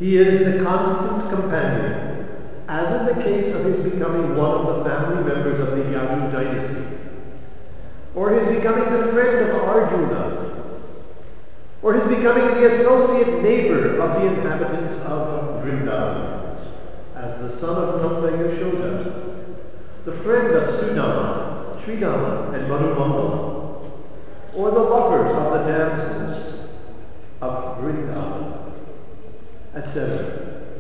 He is the constant companion, as in the case of his becoming one of the family members of the Yadu dynasty, or his becoming the friend of Arjuna, or his becoming the associate neighbor of the inhabitants of Vrindavan, as the son of Nanda Yashoda, the friend of Sudama, Sridama, and Madhumangala, or the lovers of the damsels of Vrindavan, etc.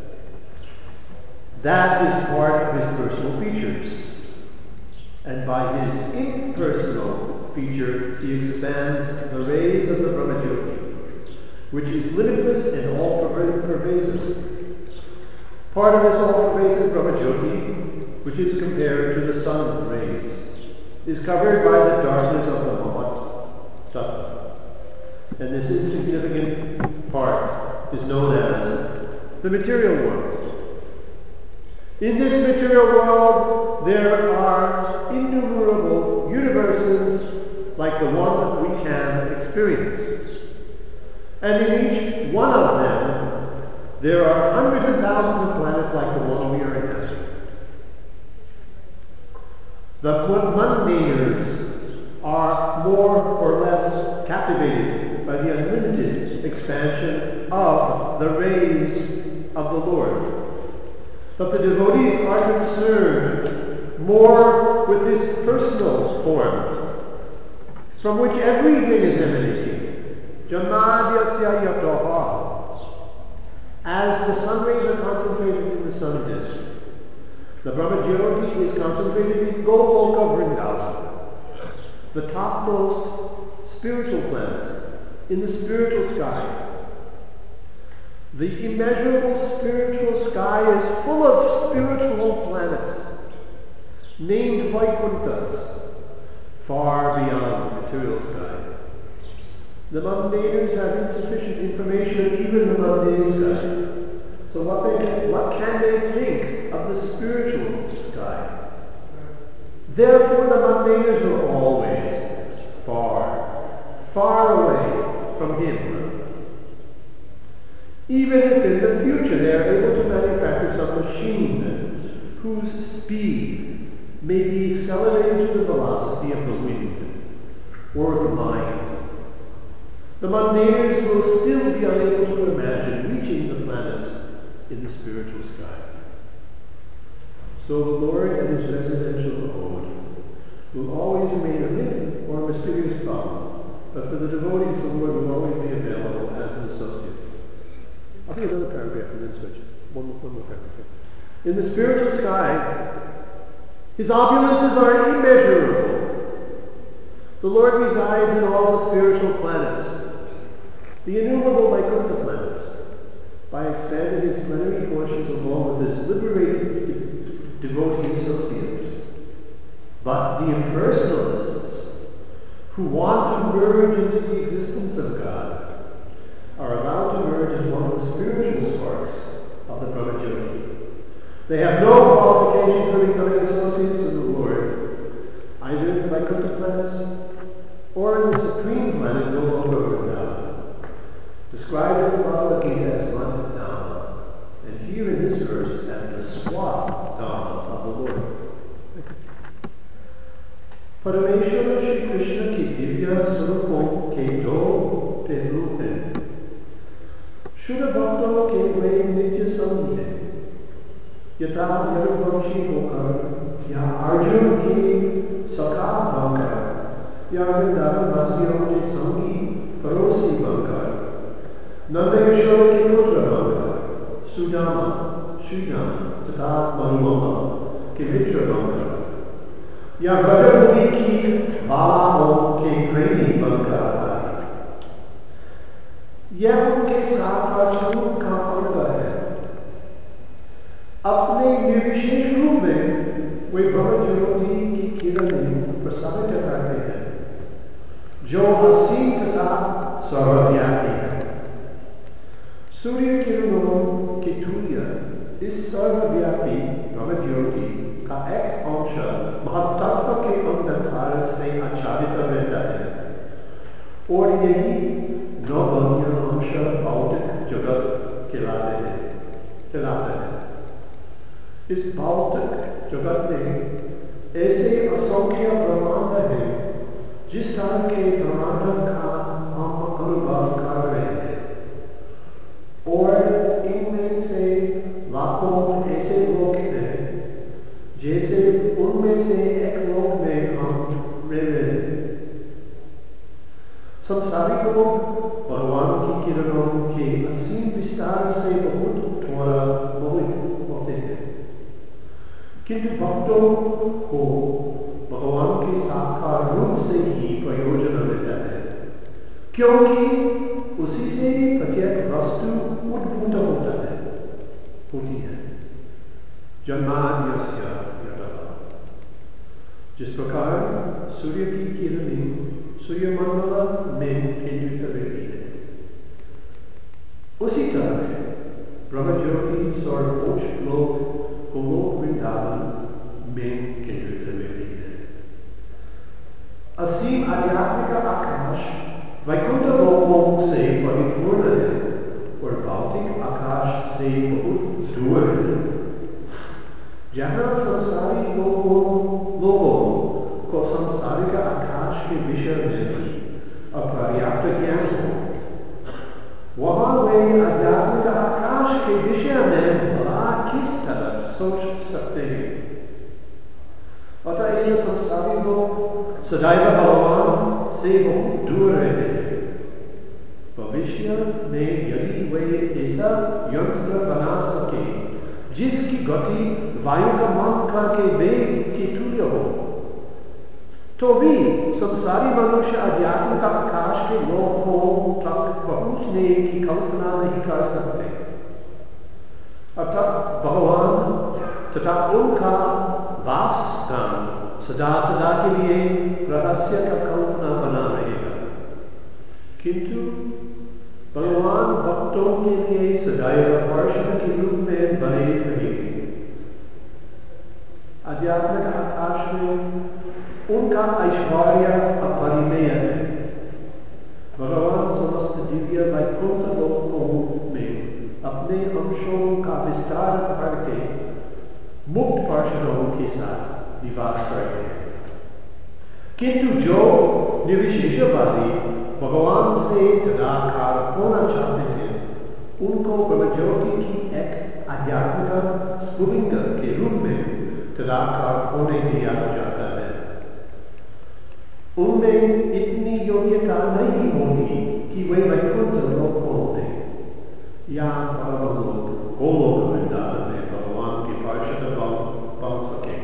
That is part of his personal features. And by his impersonal feature, he expands the rays of the Brahmajyoti, which is limitless and all-pervasive. Part of this all-pervasive Brahmajyoti, which is compared to the sun's rays, is covered by the darkness of the Mahat Tattva. And this insignificant part is known as the material world. In this material world, there are innumerable universes like the one that we can experience. And in each one of them, there are hundreds of thousands of planets like the one we are inhabiting. The mundaners are more or less captivated by the unlimited expansion of the rays of the Lord. But the devotees are concerned more with this personal form, from which everything is emanating. Jamadhyasya yatoha. As the sun rays are concentrated in the sun disk, the Brahmajyoti is concentrated in Goloka Vrindavan, the topmost spiritual planet in the spiritual sky. The immeasurable spiritual sky is full of spiritual planets, named Vaikunthas, far beyond the material sky. The mundaners have insufficient information of even the mundane sky. So what can they think of the spiritual sky? Therefore the mundaners are always far away from him. Even if in the future they are able to manufacture some machine whose speed may be accelerated to the velocity of the wind or the mind, the mundaners will still be unable to imagine reaching the planets in the spiritual sky. So the Lord and his residential abode will always remain a myth or a mysterious thought, but for the devotees the Lord will always be available as an associate. I'll take another paragraph and then switch. One more paragraph. In the spiritual sky, his opulences are immeasurable. The Lord resides in all the spiritual planets, the innumerable Vaikuntha planets, by expanding his plenary portions along with his liberated devotee associates. But the impersonalists, who want to merge into the existence of God, are allowed to merge as one of the spiritual sparks of the Brahmajyoti. They have no qualification for becoming associates of the Lord, either in the Vaikuntha planets or in the supreme planet Goloka, described in the Bhagavad Gita as Mantadama, and here in this verse as the Swadhama of the Lord. Parameshwara Shri Krishna ki divya surupam ke do te rupe Shuddha Bhakta ke way nitya samye Yata Yarubhamshi Hokar Ya Arjuna ki Sakha Bhankar Ya Vrindavan Vasiyon ke Sangi Parosi Bhankar Nanda Yashoda ke Putra Bhankar Sudama, Sridama Tata Madhumangala ke Mitra Bhankar Ya Brajamuni ki Bala ke Premi Bhankar यह उनके साथ अर्जुन का अंग है। अपने निर्विशेष रूप में वे ब्रह्मज्योति की किरणें प्रसारित करते हैं, जो असीम तथा सर्वव्यापी है। सूर्य किरणों की तुल्य इस सर्वव्यापी ब्रह्मज्योति का एक अंश महत्त्व के अंधकार से आच्छादित रहता है, और यही नौभव्य अंश भौतिक जगत खिलाता है। इस भौतिक जगत में ऐसे असंख्य ब्रह्मांड हैं जिस तरह के ब्रह्मांड का हम अनुभव कर रहे हैं, और इनमें से लाखों ऐसे लोग हैं जैसे उनमें से एक लोक में हम रह रहे हैं। संसारिक लोग भगवान की किरणों के असीम विस्तार से बहुत थोड़ा मोहित होते हैं, किंतु भक्तों को भगवान के साकार रूप से ही प्रयोजन मिलता है, क्योंकि उसी से प्रत्येक वस्तु उद्भूत होती है। जन्माद्यस्य यतः, जिस प्रकार सूर्य की किरणें सूर्यमंडल में केंद्रित रहती है, उसी तरह ब्रह्मज्योति सर्वोच्च लोक गोलोक वृंदावन में केंद्रित रहती है। असीम आध्यात्मिक आकाश वैकुंठ लोकों से परिपूर्ण है और भौतिक आकाश से बहुत दूर है। जहाँ संसारी लोगों को संसारिक आकाश के विषय में अपर्याप्त ज्ञान हो, वहाँ वे आध्यात्मिक आकाश के विषय में भला किस तरह सोच सकते हैं। अतः ये संसारी लोग सदैव भगवान से बहुत दूर रहते हैं। भविष्य में यदि वे ऐसा यंत्र बना सके जिसकी गति वायु का मात्रा के वेग के तुल्य हो, तो भी संसारी मनुष्य आध्यात्मिक आकाश के लोकों तक पहुंचने की कल्पना नहीं कर सकते। अतः भगवान तथा उनका वास स्थान सदा सदा के लिए रहस्य का कल्पना बना रहेगा, किंतु भगवान भक्तों के लिए सदैव पार्षद के रूप में बने रहेंगे। आध्यात्मिक आकाश में उनका ऐश्वर्य अपरिमेय है। भगवान समस्त दिव्य वैकुंठ लोकों में अपने अंशों का विस्तार करके मुक्त पार्षदों के साथ निवास करते हैं, किंतु जो निर्विशेषवादी भगवान से तदाकार होना चाहते हैं, उनको ब्रह्मज्योति की एक आध्यात्मिक स्फुलिंग के रूप में तदाकार होने दिया जाता है। उनमें इतनी योग्यता नहीं होगी कि वे वैकुंठ लोकों में या परलोक गोलोक वृंदावन में भगवान के पार्षद बन सके,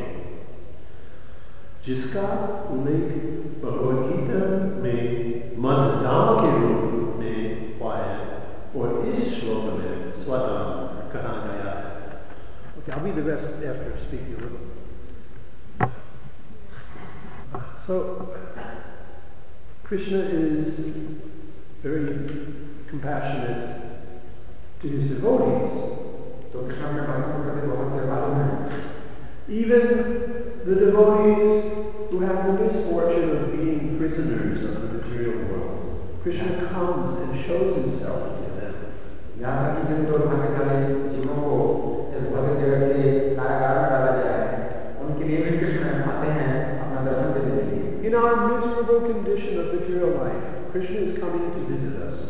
जिसका उल्लेख भगवद गीता में मध्यधाम के रूप में हुआ है और इस श्लोक में स्वधाम कहा गया है। Okay, I'll be the best after speaking a little. So, Krishna is very compassionate to his devotees. Even the devotees who have the misfortune of being prisoners of the material world, Krishna comes and shows himself to them. In our miserable condition of material life, Krishna is coming to visit us.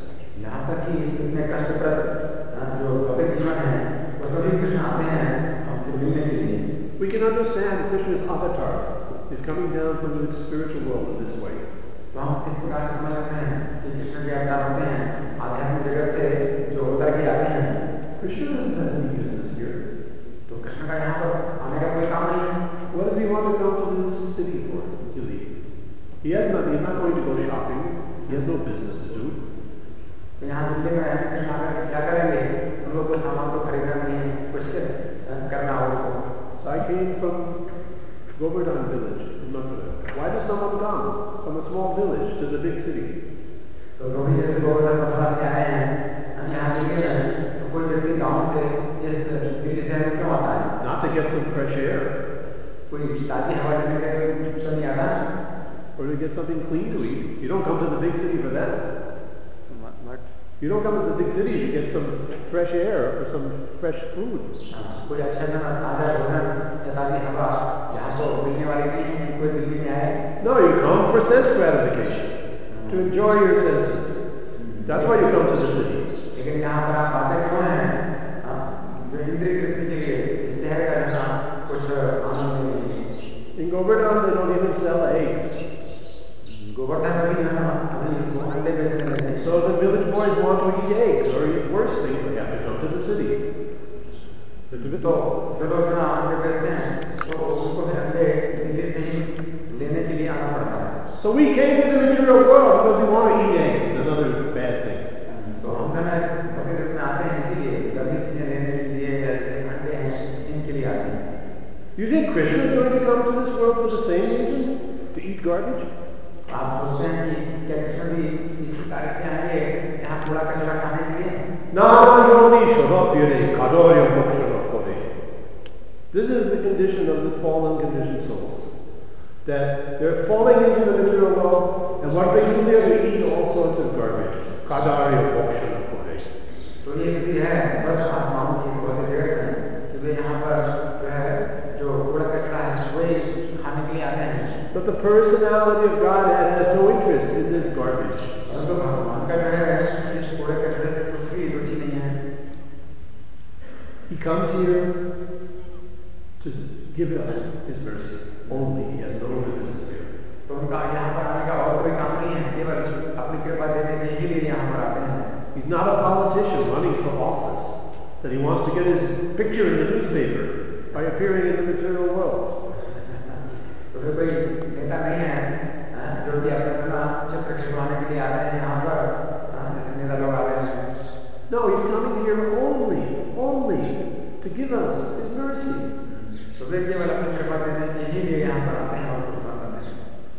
We can understand Krishna's avatar is coming down from the spiritual world in this way. Krishna doesn't have any business here. What does he want to come to this city for? To leave. He's not going to go shopping. He has no business to do. So I came from Govardhan village in Mathura. Why does someone come from a small village to the big city? Not to get some fresh air. Or to get something clean to eat. You don't come to the big city for that. You don't come to the big city to get some fresh air or some fresh food. कोई अच्छा ना ताजा भोजन या ताजी हवा यहाँ तो मिलने वाली नहीं है, कोई दिल्ली में आए. No, you come for sense gratification, to enjoy your senses. That's why you come to the city. लेकिन यहाँ पर आप आते क्यों हैं? जो इंद्रिय तृप्ति के लिए शहर का रहना कुछ आनंद नहीं है. In Govardhan, they don't even sell eggs. Govardhan में भी ना अभी अंडे बेचने लगे. So the village boys want to eat eggs or eat worse things, they have to come to the city. तो जो लोग ना अंडे बेचते हैं तो उनको फिर अंडे दिल्ली से ही लेने के लिए आना पड़ता है. So we came to the material world because we want to eat eggs and other bad things. तो हम ना भौतिक में आते हैं इसीलिए गर्मी से लेने के लिए जैसे अंडे हैं इनके लिए आते हैं. You think Krishna is going to come to this world for the same reason? To eat garbage? आप सोचते हैं कि क्या कृष्ण भी इस कार्य से आएंगे यहाँ कूड़ा कचरा खाने के लिए? This is the condition of the fallen conditioned souls. That they're falling into the material world, and what they do there, they eat all sorts of garbage. तो ये स्थिति है बस आत्माओं की बहुत देर है कि वे यहाँ पर जो है जो कूड़ा कचरा है वही खाने के लिए आते हैं. But the personality of Godhead has no interest in this garbage. परंतु भगवान का जो है इस कूड़े कचरे से कुछ भी रुचि नहीं है. He comes here to give us His mercy only. He has no other business here. तो उनका यहाँ पर आने का और कोई काम नहीं है, केवल अपनी कृपा देने के लिए यहाँ पर आते हैं. He's not a politician running for office, that he wants to get his picture in the newspaper by appearing in the material world. तो फिर कोई नेता नहीं है जो कि अपना चित्र खिंचवाने के लिए आ रहे हैं यहाँ पर जैसे नेता लोग आ रहे हैं. No, he's coming here only to give us His mercy. तो वे केवल अपनी कृपा देने के ही लिए यहाँ पर आते हैं और कुछ नहीं करते हैं.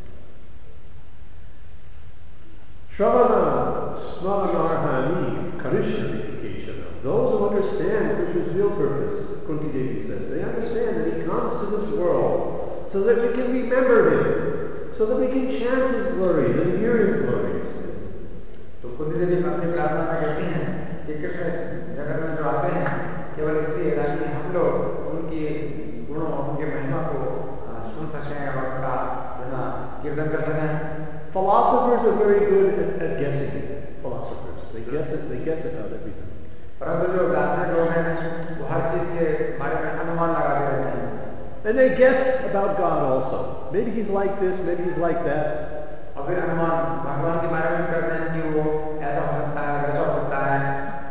Shravana, Smaranarhani, Karishyati Keshava. Those who understand Krishna's real purpose, Kunti Devi says, they understand that He comes to this world so that we can remember Him, so that we can chant His glories and hear His glories. तो कुंती देवी अपनी प्रार्थना में कहती हैं कि कृष्ण जगत में जो आते हैं केवल इसलिए ताकि हम लोग उनकी गुणों उनके महिमा को सुन सकें और उनका कीर्तन कर सकें. Philosophers are very good at guessing. Philosophers, they guess it out everything. परंतु जो दार्शनिक लोग हैं वो हर चीज के बारे में अनुमान लगाते रहते हैं. And they guess about God also. Maybe He's like this, maybe He's like that. और फिर अनुमान भगवान के बारे में करते हैं कि वो ऐसा हो सकता है वैसा हो सकता है.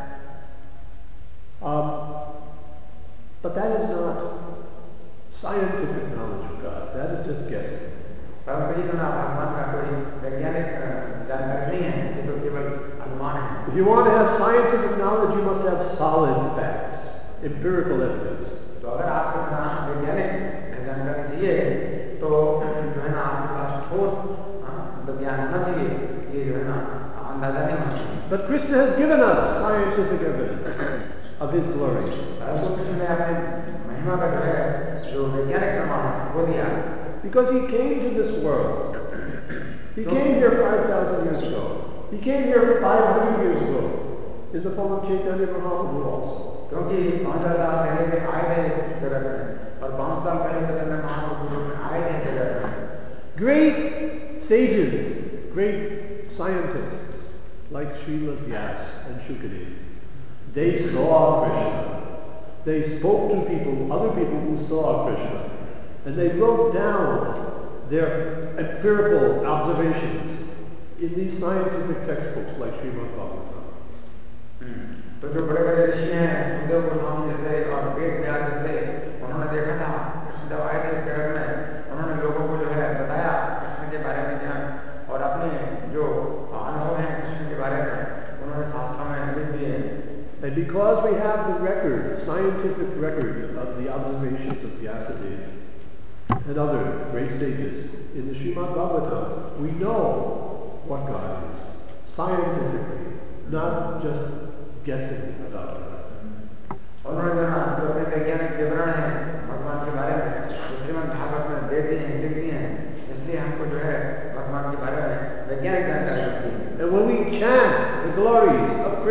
But that is not scientific knowledge of God. That is just guessing. परंतु ये ना भगवान का कोई वैज्ञानिक जानकारी नहीं है, ये तो केवल अनुमान है. If you want to have scientific knowledge, you must have solid facts, empirical evidence. तो अगर आपको ना वैज्ञानिक जानकारी चाहिए तो जो है ना आपके पास ठोस ज्ञान होना चाहिए. ये जो है ना अंदाजा नहीं होना चाहिए. But Krishna has given us scientific evidence of His glories. परंतु कृष्ण ने अपने महिमा का जो है जो वैज्ञानिक प्रमाण है वो दिया. Because He came to this world. He came here 5,000 years ago. He came here 500 years ago in the form of Chaitanya Mahaprabhu also. क्योंकि 5,000 साल पहले वे आए थे इस जगत में और 5 साल पहले चैतन्य महाप्रभु आए थे जगत में. Great sages, great scientists like Srila Vyas and Shukadev, they saw Krishna. They spoke to people, other people who saw Krishna. And they wrote down their empirical observations in these scientific textbooks like Srimad Bhagavatam. तो जो बड़े बड़े ऋषि हैं सुखदेव गोस्वामी जैसे और वेद व्यास जैसे उन्होंने देखा था कृष्ण जब आए थे इस जगत में उन्होंने लोगों को जो है बताया कृष्ण के बारे में ज्ञान और अपने जो अनुभव हैं कृष्ण के बारे में उन्होंने शास्त्रों में लिख दिए. And because we have the record, scientific record of the observations of Vyasadeva and other great sages in the Srimad Bhagavatam, we know what God is, scientifically, not just guessing about God. उन्होंने जो अपने वैज्ञानिक विवरण है भगवान के बारे में श्रीमद् भागवत में देते हैं लिखती हैं, इसलिए हमको जो है भगवान के बारे में वैज्ञानिक जानकारी होती है. And when we chant the glories of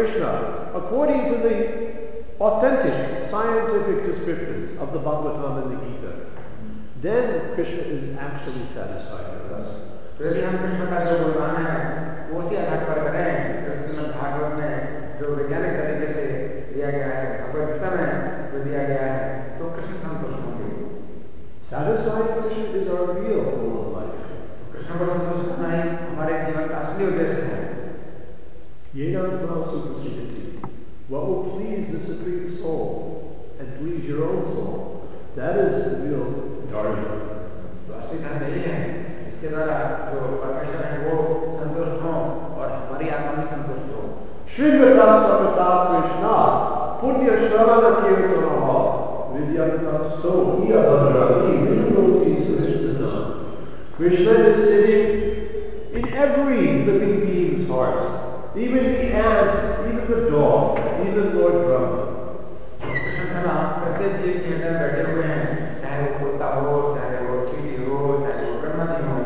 according to the authentic scientific descriptions of the Bhagavatam and the Gita, then Krishna is actually satisfied with us. यदि हम कृष्ण का जो गुणगान है वो उसी आधार पर करें जो श्रीमद् भागवत में जो वैज्ञानिक तरीके से दिया गया है, भगवत में जो दिया गया है, तो कृष्ण संतुष्ट होंगे। Satisfying Krishna is our real goal of life. Krishna को संतुष्ट करना ही हमारे जीवन का असली उद्देश्य है। Yenam Suprasidati. What will please the Supreme Soul and please your own soul? That is the real dharma. असली धर्म यही है, इसके द्वारा जो परमेश्वर है वो संतुष्ट हो और हमारी आत्मा भी संतुष्ट हो। Srimata Krishna Punya Shravana Kirtanaha Vidyanta Sohiya Bhadrati Vinuloti Surisana. Krishna is sitting in every living being's heart, even the ant, even the dog, even Lord Brahma. Krishna का प्रत्येक जीव के अंदर बैठे हुए हैं, चाहे वो कुत्ता हो, चाहे वो चींटी हो, चाहे वो ब्रह्मा जी हो।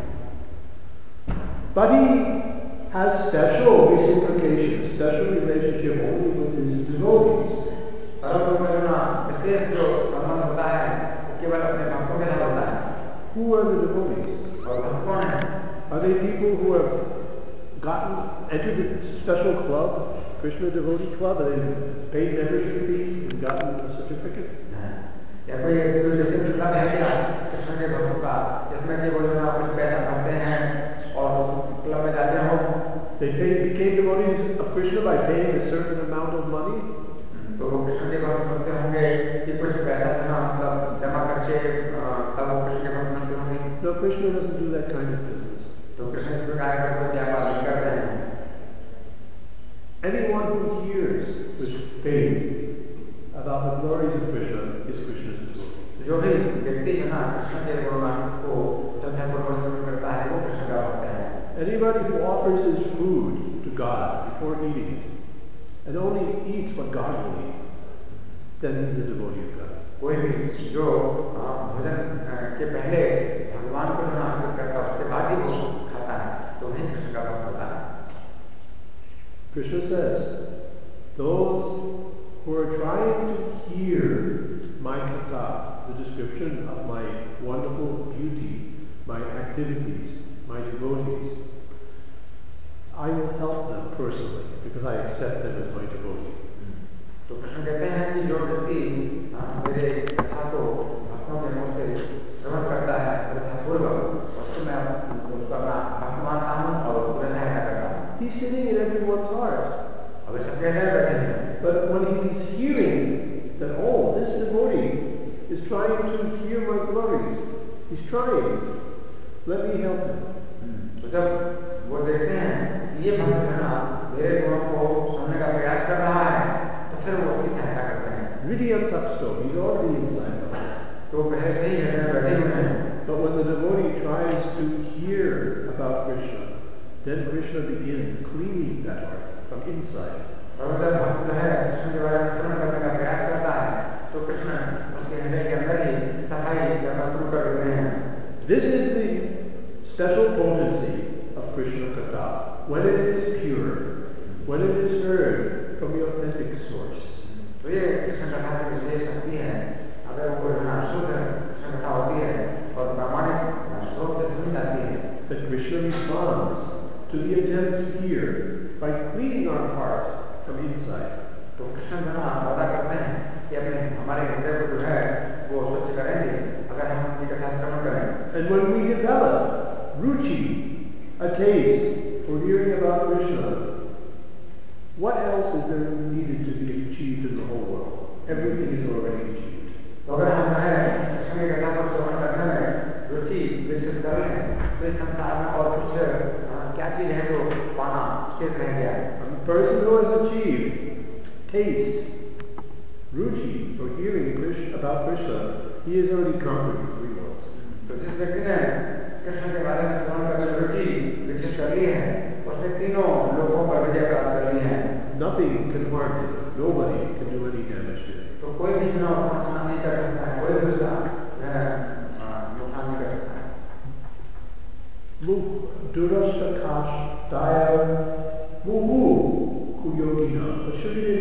But he has special reciprocation, special relationship only with his devotees. परंतु विशेष जो संबंध होता है वो केवल अपने भक्तों के साथ होता है। Who are the devotees? और भक्त कौन है? Are they people who have entered a special club, Krishna devotee club, and they've paid membership fee and gotten a certificate? या कोई विशेष क्लब है क्या कृष्ण के भक्तों का, जिसमें कि वो जो कुछ पैसा भरते हैं और क्लब में जाते हो? They became devotees of Krishna by paying a certain amount of money. तो वो कृष्ण के भक्त बनते होंगे कि कुछ पैसा मतलब जमा करके तब वो कृष्ण के भक्त बनते होंगे। No, Krishna doesn't do that kind of business. तो कृष्ण इस प्रकार का कोई व्यापार नहीं करते हैं। Anyone who hears with faith about the glories of Krishna is Krishna's devotee. जो भी व्यक्ति है ना कृष्ण के गुणगान को श्रद्धापूर्वक श्रवण करता है वो कृष्ण का भक्त है। Anybody who offers his food to God before eating it and only eats what God will eat, then he's a devotee of God. कोई भी जो भोजन के पहले भगवान को जो अर्पित करता है उसके बाद ही वो खाता है तो वही कृष्ण का भक्त होता है। Krishna says, those who are trying to hear my katha, the description of my wonderful beauty, my activities, my devotees, I will help them personally because I accept them as my devotee. तो कृष्ण कहते हैं कि जो व्यक्ति मेरे कथा को भक्तों के मुख से श्रवण करता है श्रद्धापूर्वक उसको मैं उसका भक्त मानता हूँ और उसको सहायता करता हूँ। He's sitting in everyone's heart. अब सबके अंदर बैठे हैं। But when he's hearing that, oh, this devotee is trying to hear my glories, he's trying, let me help him. तो जब वो देखते हैं ये भक्त है ना मेरे गुणों को सुनने का प्रयास कर रहा है तो फिर वो उसकी सहायता करते हैं। Vidyam Tapsto, he's already inside the heart. तो पहले से ही हृदय में बैठे हुए हैं। But when the devotee tries to hear about Krishna, then Krishna begins cleaning that heart from inside. और जब भक्त जो है कृष्ण के बारे में श्रवण करने का प्रयास करता है तो कृष्ण उसके हृदय के अंदर ही सफाई करना शुरू कर देते हैं। This is the special potency of Krishna Katha, when it is pure, when it is heard from the authentic source. तो ये कृष्ण कथा की विशेष शक्ति है, अगर वो शुद्ध कृष्ण कथा होती है और प्रामाणिक स्रोत से सुनी जाती है। That Krishna responds to the attempt to hear by cleaning our heart from inside. तो कृष्ण जो ना वादा करते हैं कि अपने हमारे हृदय को जो है वो स्वच्छ करेंगे अगर हम उनकी कथा श्रवण करें। And when we develop ruchi, a taste for hearing about Krishna, what else is there needed to be achieved in the whole world? Everything is already achieved. तो अगर हम जो है कृष्ण की कथा को श्रवण करने में रुचि विकसित कर लें तो इस संसार में और कुछ क्या चीज है जो पाना शेष रह गया है। A person who has achieved taste, ruchi for hearing about Krishna, he has already conquered the three worlds. तो जिस व्यक्ति ने कृष्ण के बारे में श्रवण करने में रुचि विकसित कर ली है उसने तीनों लोगों पर विजय प्राप्त कर ली है। Nothing can harm him. Nobody can do any damage to him. तो कोई भी नुकसान नहीं कर सकता है, कोई भी उसका नुकसान नहीं कर सकता है। Durashakash Daya Muhu Kuyogina. Ashurya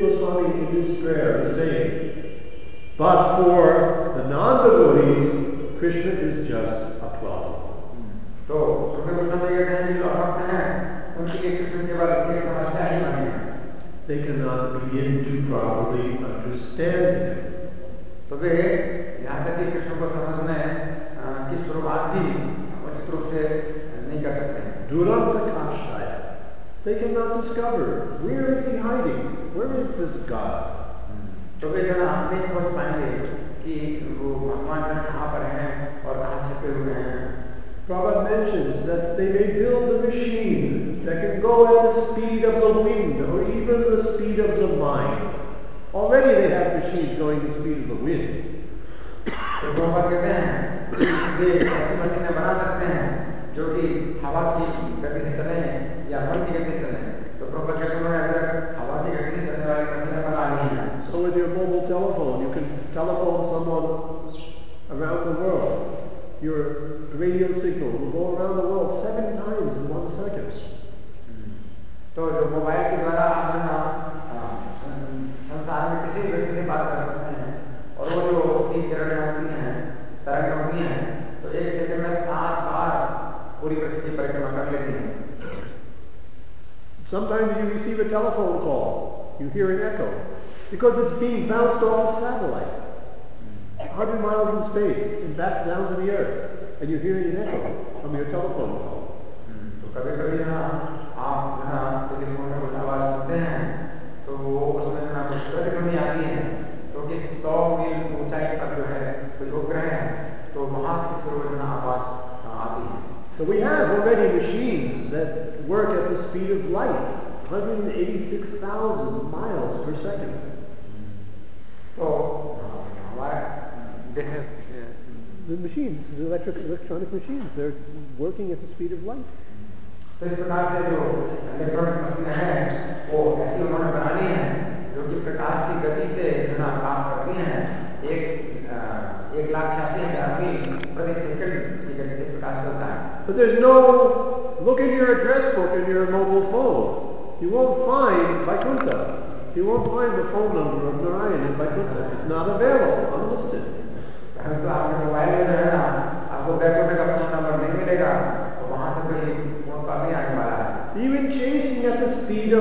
But for the non-devotees, Krishna is just a cloud. तो सुखदेव गोस्वामी कहते हैं जो भक्त हैं उनके लिए कृष्ण केवल एक समस्या ही बनी है. They cannot begin to properly understand him. तो वे यहाँ तक कि कृष्ण को समझने की शुरुआत भी उचित रूप से नहीं कर सकते हैं. Duranta Kashaya. They cannot discover where is he hiding? Where is this God? तो वे जरा नहीं खोज पाएंगे कि वो भगवान कहाँ पर हैं और कहाँ छिपे हुए हैं. Prabhupada mentions that they may build a machine that can go at the speed of the wind or even the speed of the mind. Already they have machines going at the speed of the wind. तो Prabhupada कहते हैं वे ऐसी मशीनें बना सकते हैं जो कि हवा की गति से चले या मन की गति से चले. तो Prabhupada कहते हैं उन्होंने अगर हवा की गति से चलने वाली मशीनें बना ली हैं. So with your mobile telephone, you can telephone someone around the world. Your radio signal will go around the world 7 times in 1 second. तो जो मोबाइल के द्वारा आप संसार में किसी व्यक्ति से बात कर सकते हैं और वो जो की किरणें होती हैं, तरंगें होती हैं, तो 1 सेकंड में 7 बार पूरी पृथ्वी की परिक्रमा कर लेती हैं. Sometimes you receive a telephone call, you hear an echo, because it's being bounced off a satellite. 100 miles in space and back down to the earth, and you're hearing an echo from your telephone call. तो कभी-कभी ना आप ना telephone में कुछ आवाज सुनते हैं, तो वो उसमें ना कुछ प्रतिध्वनि आती है, तो कि 100 मील ऊंचाई तक जो है कोई उपग्रह है, तो वहाँ से फिर वो ना आवाज आती है. So we have already machines that work at the speed of light, 186,000 miles per second. तो हमारे The machines, the electronic machines, they're working at the speed of light. तो इस प्रकार से जो इलेक्ट्रॉनिक मशीनें हैं वो ऐसी उन्होंने बनानी है जो कि प्रकाश की गति से जो ना काम करती हैं. 1,86,000 मील प्रति सेकंड की गति से प्रकाश चलता है. But there's no, look in your address book in your mobile phone. You won't find Vaikuntha. You won't find the phone number of Narayan in Vaikuntha. It's not available, unlisted. तो आपके mobile में जो है ना आपको वैकुंठ का phone number नहीं मिलेगा, तो वहां से कोई फोन कॉल नहीं आने वाला है. Even chasing at the speed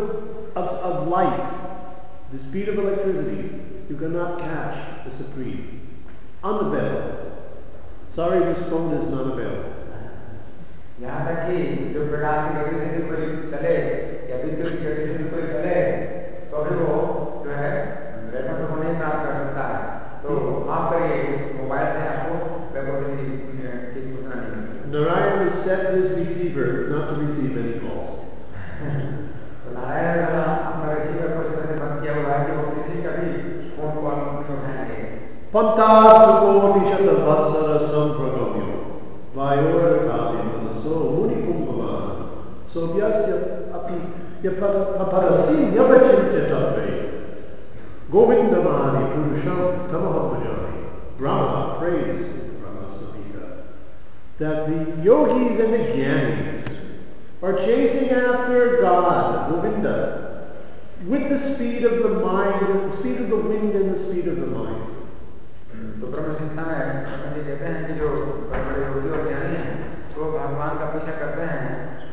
of light, the speed of electricity, you cannot catch the Supreme. Unavailable. Sorry, this phone is not available. यहाँ तक कि जो प्रकाश की गति से कोई चले या विद्युत की गति से कोई चले, तो भी वो जो है वैकुंठ को नहीं प्राप्त कर सकता है. तो आप करिए मोबाइल से आपको वैकुंठ की सूचना नहीं मिलती. Narayan has set his receiver not to receive any calls. तो नारायण ने अपना रिसीवर को इस तरह से बंद किया हुआ है कि वो किसी का भी फोन कॉल नहीं उठाएंगे. Pantasukoti Vatsara Sampragamyo Vayora Kasi Manaso Muni Kumbhavan Sovyasya Api Yaparasim Yavachintyatatve Govindamani Purusham Tamahapajani. Brahma praised Brahma Samhita that the yogis and the jnanis are chasing after God, Govinda, with the speed of the mind, the speed of the wind and the speed of the mind. तो ब्रह्म संहिता में जी कहते हैं कि जो बड़े योगी और ज्ञानी हैं वो भगवान का पीछा करते हैं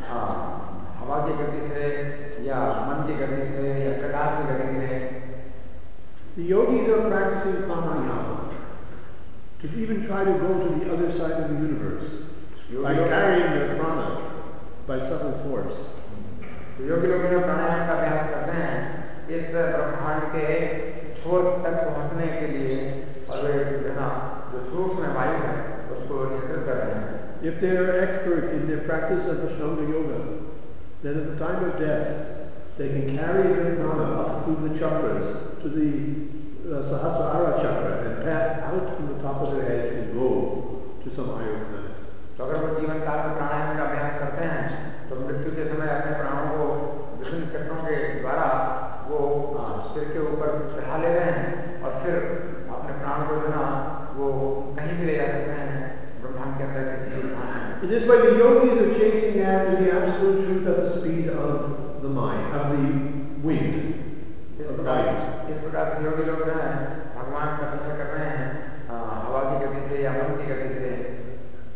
हवा की गति से या मन की गति से या प्रकाश की गति से. The yogis are practicing pranayama to even try to go to the other side of the universe by carrying their prana by subtle force. तो योगी लोग जो प्राणायाम का अभ्यास करते हैं इस ब्रह्मांड के छोर तक पहुंचने के लिए और वे जो सूक्ष्म वायु है उसको नियंत्रित कर रहे हैं. If they are expert in their practice of Ashtanga Yoga, then at the time of death they can carry their prana up through the chakras to the Sahasrara chakra and pass out from the top of their head and go to some higher planet. तो अगर वो जीवन काल में प्राणायाम का अभ्यास करते हैं तो मृत्यु के समय अपने प्राणों को विभिन्न चक्रों के द्वारा वो सिर के ऊपर चढ़ा ले रहे हैं और फिर अपने प्राण को जो ना वो कहीं भी ले जा सकते हैं ब्रह्मांड के अंदर किसी स्थान में. In this way, the yogis are chasing after the absolute truth at the speed of the mind, of the wind. इस प्रकार से योगी लोग जो है भगवान का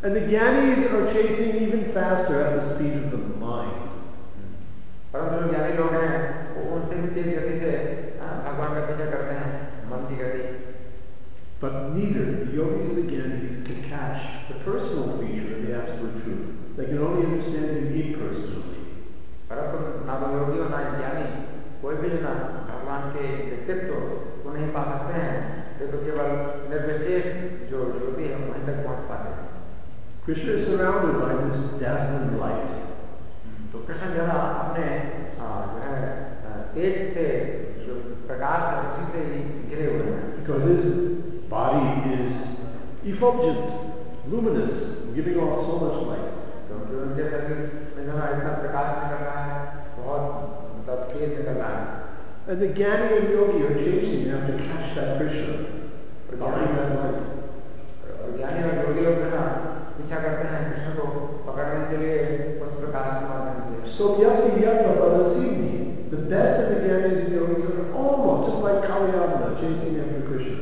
And the Gyanis are chasing even faster at the speed of the mind. परंतु जो ज्ञानी लोग हैं वो उनसे भी तेज गति से भगवान का पीछा करते हैं, मन की गति। But neither the yogis or the Gyanis can catch the personal feature of the absolute truth. They can only understand it impersonally. परंतु ना तो योगी और ना ज्ञानी कोई भी ना भगवान के व्यक्तित्व को नहीं पा सकते हैं, वे तो केवल निर्विशेष जो ज्योति है वहीं तक पहुंच पाते हैं। Krishna is surrounded by this dazzling light. तो कृष्ण जो है अपने जो है तेज से जो प्रकाश है उसी से ही घिरे हुए हैं। Because his body is effulgent, luminous, giving off so much light. क्योंकि उनके शरीर में जो है इतना प्रकाश निकल रहा है, बहुत मतलब तेज निकल रहा है। And the Gyani and Yogi are chasing him to catch that Krishna behind that light. और ज्ञानी और योगी लोग जो है पीछा करते हैं कृष्ण को पकड़ने के लिए उस प्रकाश के माध्यम से। So Yati Yatra Balasini, the best of the Gyanis and Yogis are almost just like Kalyavana chasing after Krishna.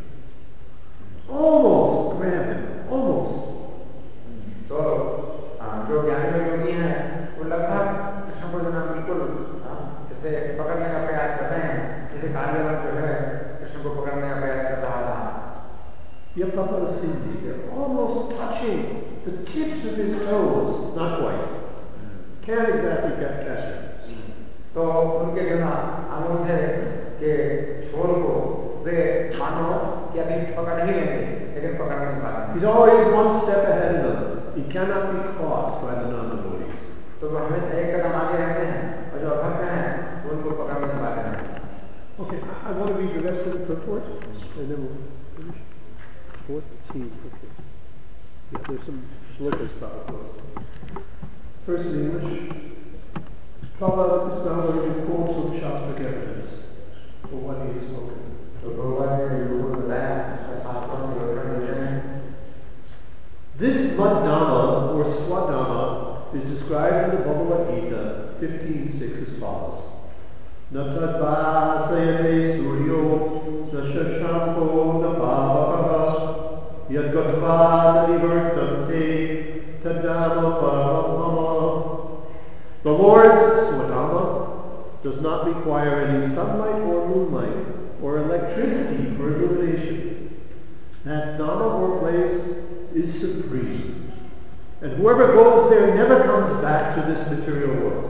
Almost grab him, almost. तो जो ज्ञानी और योगी हैं वो लगभग कृष्ण को जो है बिल्कुल जैसे पकड़ने का प्रयास करते हैं, जैसे कालियावन जो है कृष्ण को पकड़ने का प्रयास कर रहा था। Yata Balasini, they're almost touching the tips of his toes, not quite. Can't exactly catch him. तो उनके जो ना अंगूठे के छोर को वे मानो कि अभी पकड़ ही लेंगे, लेकिन पकड़ नहीं पाते। He's always one step ahead of them. He cannot be caught by the non-devotees. तो वो हमें एक कदम आगे रहते हैं और जो अभक्त हैं वो उनको पकड़ नहीं पाते हैं। Okay, I want to read the rest of the purport, and then we'll finish. 14, okay. Yeah, there's some shlokas probably. First in English. Prabhupada is now going to quote some Shastric evidence for what he has spoken. तो भगवान ने लोगों को बताया शास्त्रों में विवरण है। This Madhama or Swadhama is described in the Bhagavad Gita 15:6 as follows. Natad vasayate suryo nashashampo napavakaha yadgatva nanivartante tadama paramama. The Lord's Swadhama does not require any sunlight or moonlight or electricity for illumination. That Dhama or place is supreme. And whoever goes there never comes back to this material world.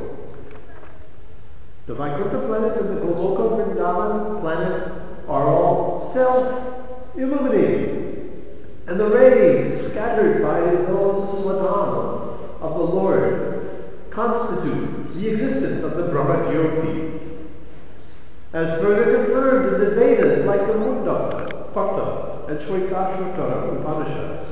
The Vaikuntha planet and the Goloka Vrindavan planet are all self-illuminating. And the rays scattered by those Swadhama of the Lord constitute the existence of the Brahma Jyoti. As further confirmed in the Vedas like the Mundaka, Pakta, and Shvetashvatara Upanishads.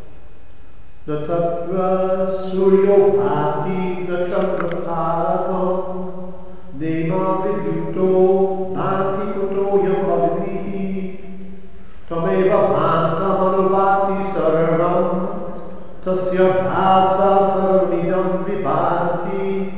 Natatra Suryopati Natamraparatam Nema Vidyuto Bhati Kuto Yamaviti Tameva Bhanta Manuvati Sarvam Tasya Bhasa Sarvidam Vibhati.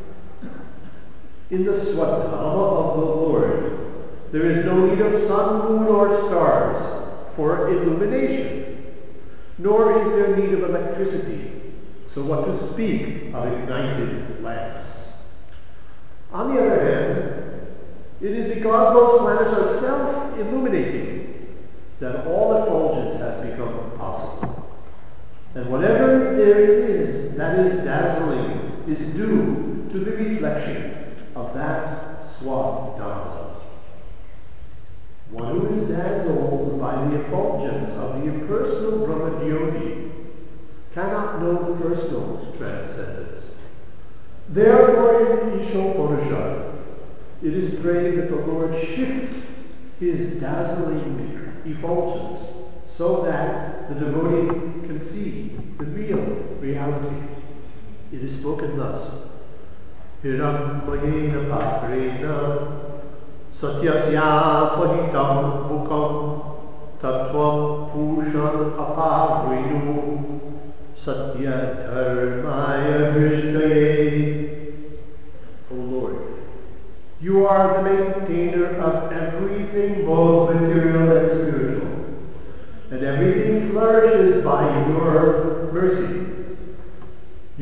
In the Swadhama of the Lord, there is no need of sun, moon, or stars for illumination, nor is there need of electricity, so what to speak of ignited lamps. On the other hand, it is because those planets are self-illuminating that all effulgence has become possible. And whatever there is that is dazzling is due to the reflection of that Swadhama. One who is dazzled by the effulgence of the impersonal Brahma-Jyoti cannot know the personal transcendence. Therefore in Ishopanishad it is prayed that the Lord shift his dazzling effulgence so that the devotee can see the real reality. It is spoken thus. Hirammayena patrena satyasya pahitam mukam tattvam pushan apavridu satya dharmaya drishtaye. O Lord, you are the maintainer of everything both material and spiritual, and everything flourishes by your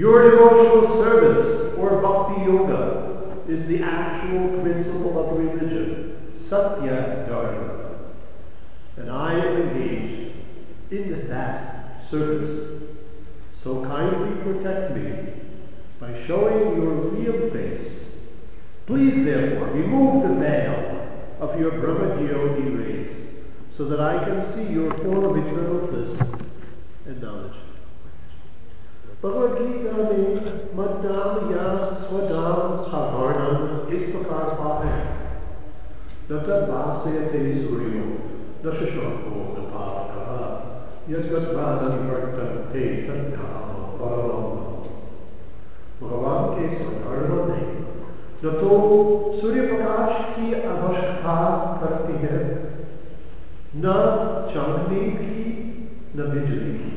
Your devotional service or bhakti yoga is the actual principle of religion, Satya Dharma. And I am engaged in that service. So kindly protect me by showing your real face. Please therefore remove the veil of your Brahma-jyoti rays so that I can see your form of eternal bliss and knowledge. Bhagavad Gita में मद्दाम या स्वदाम साधारणम इस प्रकार पाठ है न तद भासयते सूर्यो न शशंको न पावकः यद्गद्वादनिवर्तन्ते तद्धाम परमम्। भगवान के स्वधर्म में न तो सूर्य प्रकाश की आवश्यकता पड़ती है, न चांदनी की, न बिजली की।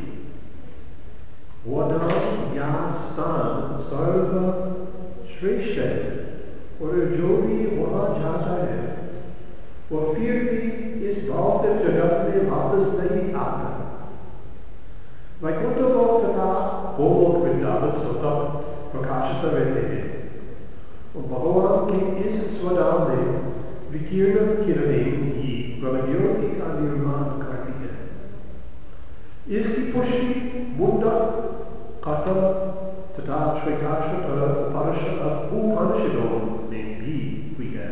वदाम या स्थान सर्व श्रेष्ठ है और जो भी वहां जाता है वह फिर भी इस भौतिक जगत में वापस नहीं आता। वैकुंठ लोक तथा गोलोक वृंदावन स्वतः प्रकाशित रहते हैं और भगवान के इस स्वधाम में विकीर्ण किरणें ही ब्रह्मज्योति का निर्माण करती है। इसकी पुष्टि मुंडक, कटक तथा श्वेताश्वतर उपनिषदों में भी हुई है।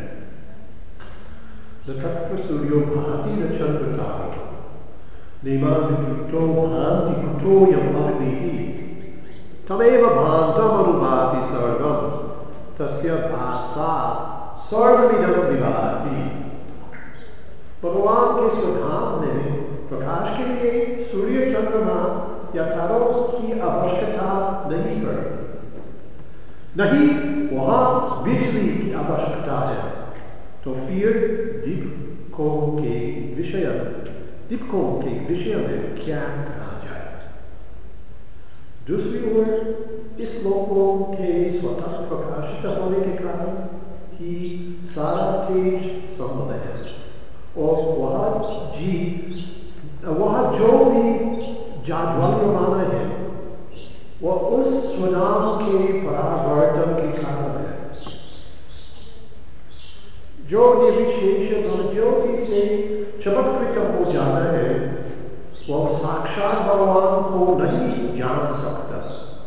न तत्र सूर्यो भाति न चंद्रतारो नेमादिकृतो भान्ति कृतोऽयम् अग्निः तमेव भान्तमनुभाति सर्वं तस्य भासा सर्वमिदं विभाति। भगवान के स्वधाम में प्रकाश के लिए सूर्य चंद्रमा या तारों की आवश्यकता नहीं पड़ती, नहीं वहां बिजली की आवश्यकता है। तो फिर दीपकों के विषय में क्या कहा जाए? दूसरी ओर इस लोकों के स्वतः प्रकाशित होने के कारण ही सारा तेज संभव है और वह जो भी जाज्वल्यमान है वह उस स्वनाम के परावर्तन के कारण है। जो निर्विशेष ज्योति से चमत्कृत हो जाता है वह साक्षात भगवान को नहीं जान सकता।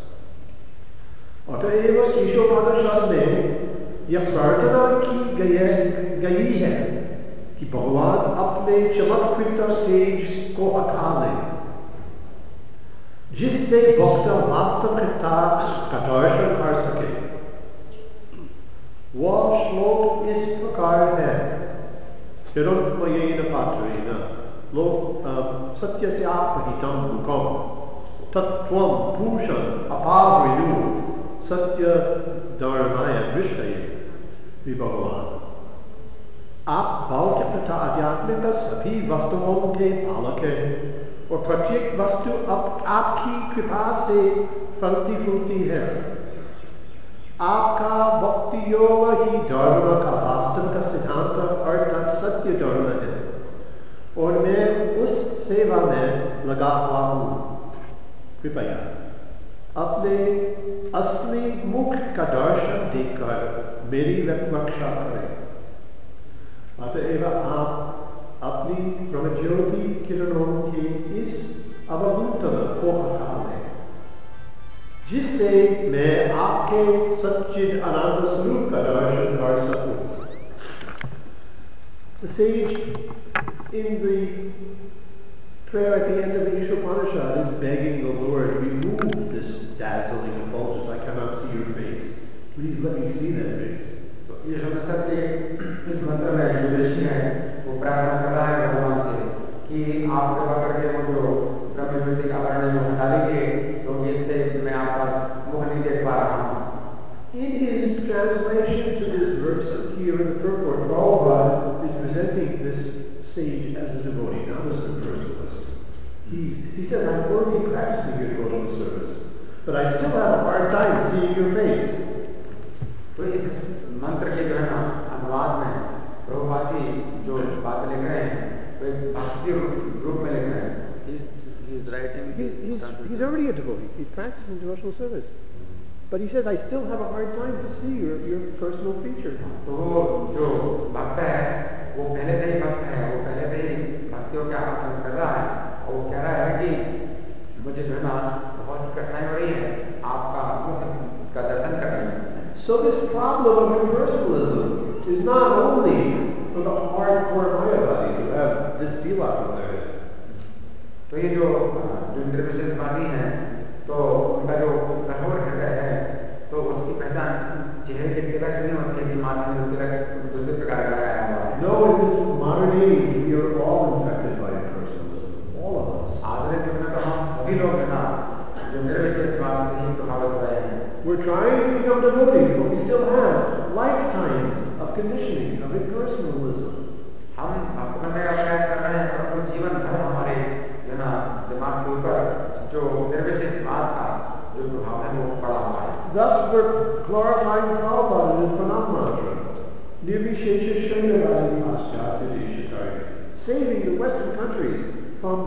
अतएव ईशोपनिषद में यह प्रार्थना की गई है कि भगवान अपने चमत्कृत तेज को अखा ले जिससे भक्त वास्तविकता का दर्शन कर सके। वह श्लोक इस प्रकार है हिरण्मयेन पात्रेण सत्यस्यापहितं मुखं तत्त्वं पुरुषं अपावृणु सत्य धर्माय विषये भगवान। आप भौतिक तथा आध्यात्मिक सभी वस्तुओं के पालक हैं और प्रत्येक वस्तु आपकी कृपा से फलती फूलती है। आपका भक्ति योग ही धर्म का वास्तविक सिद्धांत अर्थात सत्य धर्म है और मैं उस सेवा में लगा हुआ हूं। कृपया अपने असली मुख का दर्शन देखकर मेरी रक्षा करें। अतएव आप अपनी ब्रह्मज्योति किरणों के इस अवगुंठन को हटा लें जिससे मैं आपके सच्चिद आनंद स्वरूप का दर्शन कर सकूं। The sage in the prayer at the end of the Ishopanishad is begging the Lord, remove this dazzling effulgence. I cannot see your face. Please let me see that face. ये शब्द के इस मंत्र में जो ऋषि है वो प्रार्थना कर रहा है भगवान से कि आप कृपा करके वो जो ब्रह्मज्योति का आवरण है वो हटा लीजिए तो इससे मैं आपका मुख नहीं देख पा रहा हूँ। In his translation to this verse here in the purport, Prabhupada is presenting this sage as a devotee, not as a personalist. He says, I'm already practicing your devotional service, but I still have a hard time seeing your face. तो इस मंत्र के जो है ना अनुवाद में प्रभुपाद जी जो बात लिख रहे हैं वो एक भक्ति रूप में लिख रहे हैं। He is is writing. He's already a devotee. He's practicing devotional service. But he says, I still have a hard time to see your personal feature. तो वो जो भक्त है वो पहले से ही भक्त है, वो पहले से ही भक्तियों का आचरण कर रहा है और वो कह रहा है कि मुझे जो है ना बहुत कठिनाई हो रही है आपका मुख का दर्शन करने में. So this problem of impersonalism is not only for the hardcore Mayavadis who have this tilak on their head. तो ये जो निर्विशेषवादी हैं तो उनका जो कठोर हृदय है तो उसकी पहचान चेहरे के तिलक से नहीं होती है कि माथे में तिलक दूसरे प्रकार का लगाया हुआ है. No, in this modern age we are all infected by impersonalism, all of us. आधुनिक युग में तो हम सभी लोग हैं ना जो निर्विशेषवाद से ही प्रभावित हो रहे हैं. We're trying to become devotees, but we still have lifetimes of conditioning, of impersonalism. हम भक्त बनने का प्रयास कर रहे हैं परंतु जीवन भर हमारे जो ना दिमाग के ऊपर जो निर्विशेषवाद का जो प्रभाव है वो पड़ा हुआ है. Thus we're glorifying Prabhupada in the Pranam Mantra, Nirvishesha Shreyavadi Paschatya Deshatari, saving the Western countries from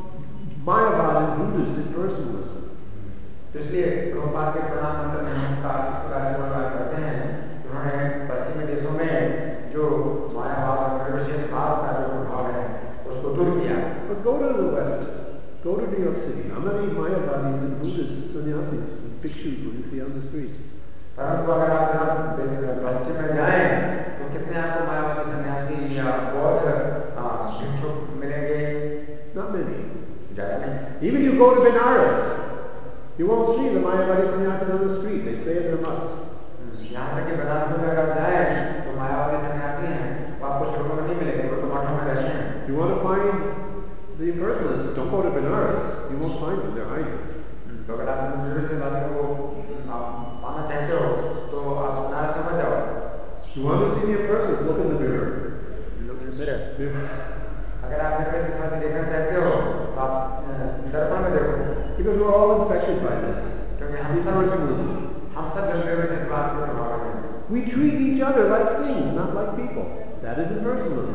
Mayavad and Buddhist impersonalism. इसलिए प्रभुपाद के प्रणाम मंत्र में हम इसका आशीर्वाद करते हैं. उन्होंने पश्चिमी देशों में जो मायावाद और निर्विशेषवाद का जो प्रभाव है उसको दूर किया. But go to the West, go to New York City. How many Mayavadis and Buddhist sannyasis and bhikshus will you see on the streets? परंतु अगर आप पश्चिम में जाएं तो कितने आपको मायावादी सन्यासी या बौद्ध भिक्षुक मिलेंगे? Not many. ज़्यादा नहीं. Even you go to Benares, you won't see the Mayavadi sannyasis on the street. They stay in their mutts. यहाँ तक कि बनारस में अगर जाए तो मायावादी सन्यासी हैं वो आपको शोरों में नहीं मिलेंगे, वो तो मठों में रहते हैं. You want to find the impersonalists, don't go to Benares. You won't find them, they're hiding. तो अगर आप निर्विशेषवादियों को पाना चाहते हो तो आप बनारस में मत जाओ. You want to see the impersonalists, look in the mirror. Look in the mirror. अगर आप निर्विशेषवादी देखना चाहते हो तो आप दर्पण में देखो. Because we're all infected by this. Impersonalism. We treat each other like things, not like people. That is impersonalism.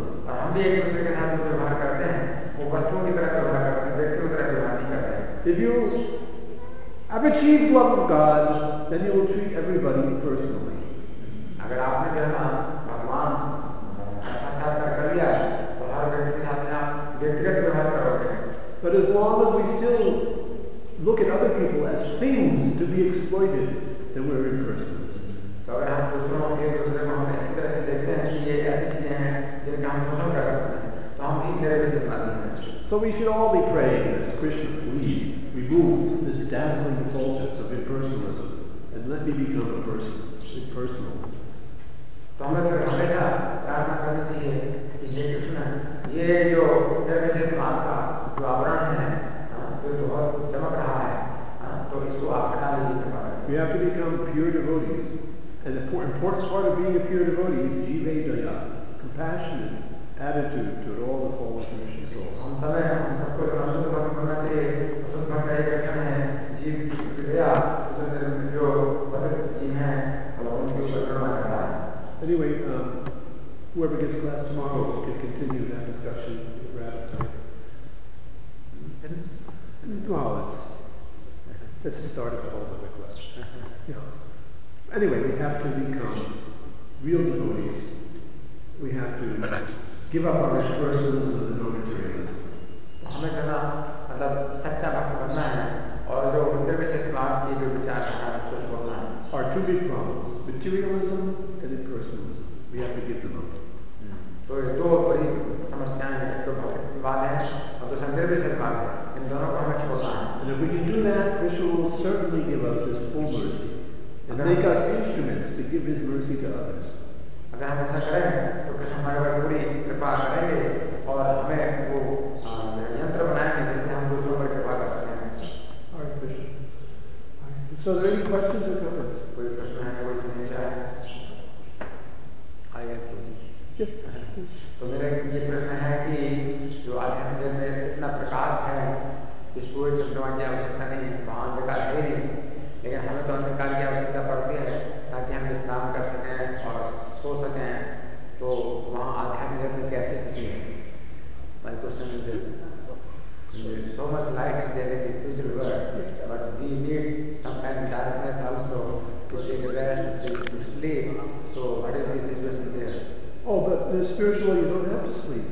If you have achieved love of God, then you will treat everybody personally. But as long as we still look at other people as things to be exploited, then we're impersonalists. So we should all be praying as Krishna, please remove this dazzling effulgence of impersonalism and let me become a person, impersonal. तो हमें फिर हमेशा प्रार्थना करनी चाहिए कि ये कृष्ण ये जो निर्विशेषवाद का जो आवरण है जो बहुत चमक रहा है तो इसको आप हटा लीजिए. We have to become pure devotees. And the important part of being a pure devotee is jivedaya, compassionate attitude toward all the fallen conditioned souls. हम सबको शुद्ध भक्त बनना चाहिए. शुद्ध भक्त का एक लक्षण है जीवदया, जो भक्त जी हैं उनके ऊपर करुणा करना है. Anyway, whoever gets class tomorrow can continue that discussion if we're out of time. Well, it's the start of a whole other class. Yeah. Anyway, we have to become real devotees. We have to give up our impersonalism and our materialism. हमें करना मतलब सच्चा भक्त बनना है और जो निर्विशेषवाद की जो विचारधारा है उसको छोड़ना है. Our two big problems, materialism and impersonalism. We have to give them up. तो ये दो बड़ी समस्याएं हैं, एक तो भक्तिवाद है और दूसरा निर्विशेषवाद है. इन दोनों को हमें छोड़ना है. And if we can do that, Krishna will certainly give us His full mercy and make us instruments to give His mercy to others. अगर हम ऐसा करें तो कृष्ण हमारे पर पूरी कृपा करेंगे और हमें वो यंत्र बनाएंगे जिससे हम दूसरों पर कृपा कर सकते हैं. Hare Krishna. So, are there any questions or comments? कोई प्रश्न है, कोई समस्या है? तो मेरा ये प्रश्न है कि जो आध्यात्मिक में इतना प्रकाश है कि सूर्य चंद्रमा की आवश्यकता नहीं है, वहाँ अंधकार है नहीं, लेकिन हमें तो अंधकार की आवश्यकता पड़ती है ताकि हम विश्राम कर सकें और सो सकें. तो वहाँ आध्यात्मिक में कैसे स्थिति है? My question is this. So much light direction there in the spiritual world, but we need sometimes darkness also to take rest, to sleep. So what is the situation there? Oh, but the spiritual, you don't have to sleep.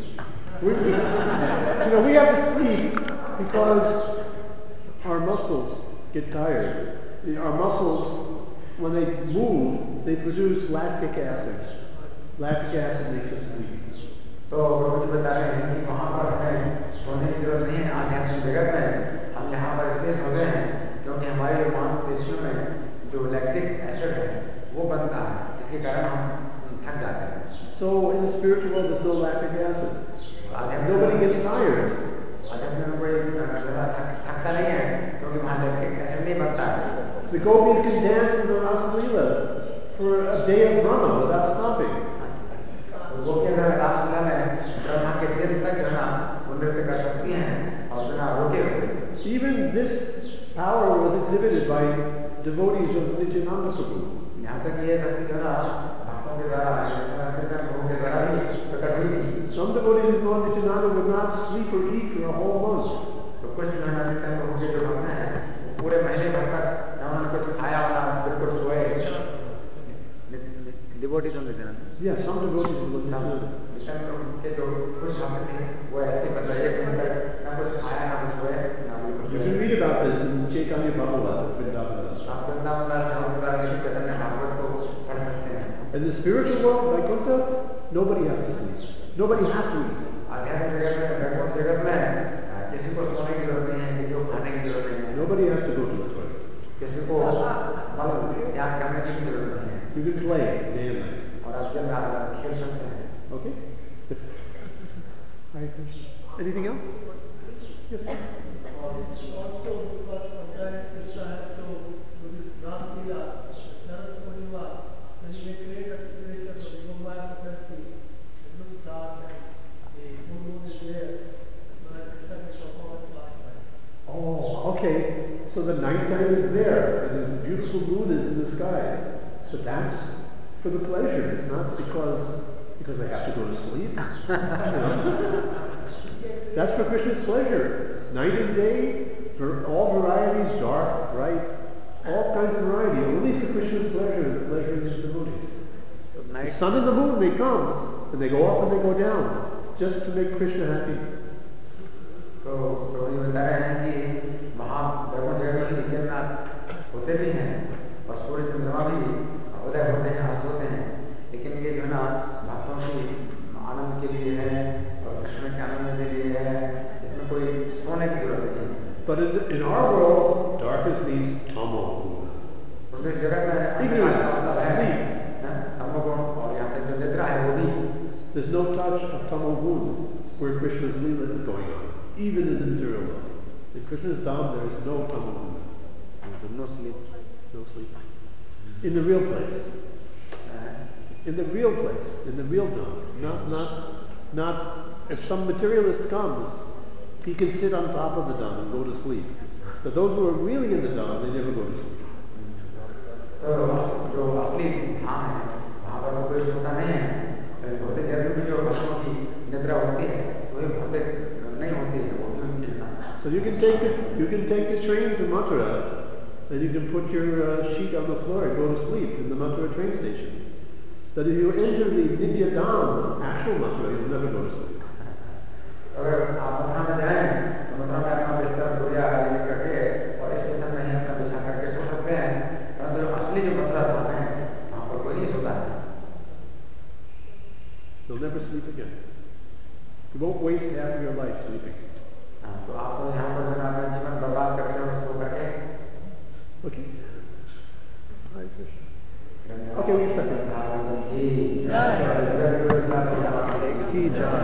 We have to sleep because our muscles get tired. Our muscles, when they move, they produce lactic acid. Lactic acid makes us sleep. तो प्रभु जी बता रहे हैं कि वहाँ पर हमें सोने की जरूरत नहीं है आध्यात्मिक जगत में। हम यहाँ पर इसलिए सोते हैं क्योंकि हमारे मांसपेशियों में जो लैक्टिक एसिड है वो बनता है, इसके कारण हम थक जाते हैं। So in the spiritual world, there's no lactic acid. Nobody gets tired. आध्यात्मिक में कोई थकता नहीं है क्योंकि वहाँ लैक्टिक एसिड नहीं बनता है। The gopis can dance in the Rasa Leela for a day of Brahma without stopping. गोपी अगर रासलीला में ब्रह्मा के दिन तक जो है ना वो नृत्य कर सकती हैं और बिना रोके हुए। Even this power was exhibited by devotees of Nityananda Prabhu. यहाँ तक ये शक्ति जो है ना भक्तों के द्वारा चेतन प्रभु के द्वारा भी प्रकट हुई थी। Some devotees of Lord Nityananda would not sleep or eat for a whole month. तो कुछ जो है ना चेतन प्रभु के जो भक्त हैं पूरे महीने भर तक न उन्होंने कुछ खाया ना बिल्कुल सोए। Devotees of Nityananda. Yeah, some devotees of Lord Nityananda. के जो कुछ भक्त थे वो ऐसे मतलब एक दिन तक न कुछ खाया ना कुछ सोए ना बिल्कुल। You can read about this in Chaitanya Bhagavata, Vrindavan. आप वृंदावन चैतन्य भागवत को पढ़ सकते हैं। In the spiritual world, Vaikuntha, nobody has to sleep. Nobody has to eat. आध्यात्मिक जगत में वैकुंठ जगत में किसी को सोने की जरूरत नहीं है, किसी को खाने की जरूरत नहीं है। Nobody has to go to the toilet. किसी को मल त्याग करने की जरूरत नहीं है। You can play day and night. और आप दिन रात खेल सकते हैं। Okay? Hare Krishna. Anything else? Yes. Oh, okay. So the nighttime is there, and the beautiful moon is in the sky. But that's for the pleasure. It's not because they have to go to sleep. That's for Krishna's pleasure. Night and day, for all varieties, dark, bright, all kinds of variety, only for Krishna's pleasure and the pleasure of his devotees. The sun and the moon, they come, and they go up and they go down, just to make Krishna happy. तो ये बता रहे हैं कि वहाँ वैकुंठ जगत में जगन्नाथ होते भी हैं और सूर्य चंद्रमा भी उदय होते हैं अस्त होते हैं, लेकिन ये जो ना भक्तों की आनंद के लिए है और कृष्ण के आनंद के लिए है, इसमें कोई सोने की जरूरत नहीं है। But in our world, darkness means tamo guna. उस जगत में तमोगुण और यहाँ पे जो निद्रा है वो भी। There's no touch of tamo guna where Krishna's leela is going on, even in the material world. In Krishna's dham, there is no tamo guna. No sleep. No sleep. In the real place. In the real place, in the real dham. Not if some materialist comes, he can sit on top of the dham and go to sleep. But those who are really in the dham, they never go to sleep. जो असली धाम है वहाँ पर कोई सोता नहीं है, भौतिक जगत में जो भक्तों की निद्रा होती है वही भौतिक नहीं होती है, वो So you can take the train to Mathura, and you can put your sheet on the floor and go to sleep in the Mathura train station. But if you enter the Nitya Dham, actual Mathura, you'll never go to sleep. अगर आप मथुरा में जाएं तो मथुरा में अपना बिस्तर बोरिया करके और स्टेशन में ही अपना बिछा करके सो सकते हैं, परंतु असली जो मथुरा धाम है वहाँ पर कोई नहीं सोता है। You'll never sleep again. You won't waste half of your life sleeping. तो आप यहाँ पर जो अपना जीवन बर्बाद करते हो सो करके। Okay. Hare Krishna. Okay, we start. Jai.